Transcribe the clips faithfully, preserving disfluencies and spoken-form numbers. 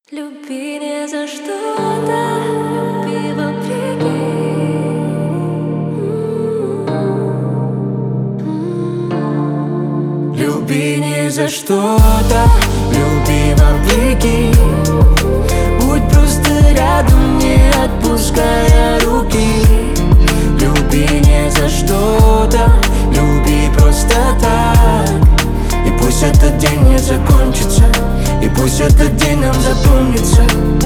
Люби не за что-то, люби вопреки. Люби не за что-то, люби вопреки. Будь просто рядом, не отпуская руки. Люби не за что-то, люби просто так. И пусть этот день не закончится, и пусть этот день нам запомнится.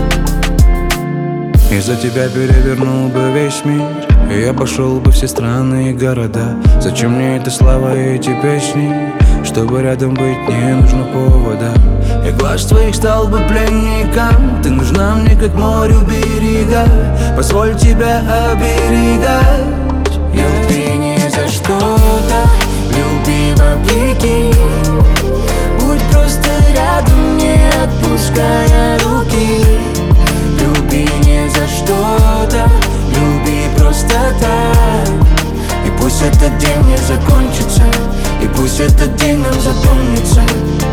Из-за тебя перевернул бы весь мир, и я пошел бы все страны и города. Зачем мне эта слава и эти песни? Чтобы рядом быть, не нужно повода. Я глаз твоих стал бы пленником. Ты нужна мне, как морю берега. Позволь тебя оберегать. Люби не за что-то, люби вопреки. Будь просто рядом, не отпуская руки. Люби не за что-то, люби просто так. И пусть этот день не закончится, и пусть этот день нам запомнится.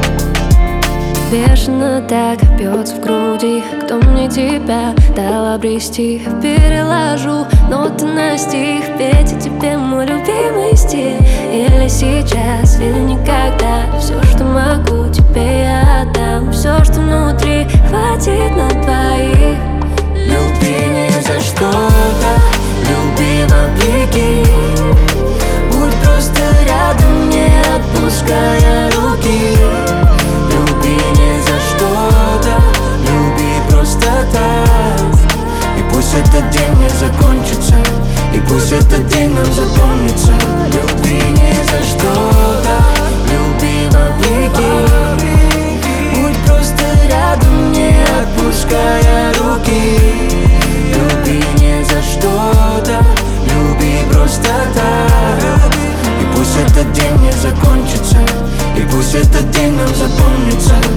Бешено так бьется в груди. Кто мне тебя дал обрести? Переложу ноты на стих. Петь тебе мой любимый стиль. Или сейчас, или никогда. Все, что могу, тебе я отдам. Все, что внутри, хватит на двоих. Люби не за что-то, люби вопреки. Будь просто рядом, не отпуская руки. Люби не за что-то, люби просто так. И пусть этот день не закончится, и пусть этот день нам запомнится. Люби не за что-то, люби вопреки. Будь просто рядом, не отпуская руки. Люби не за что-то, люби просто так. И пусть этот день не закончится, и пусть этот день нам запомнится.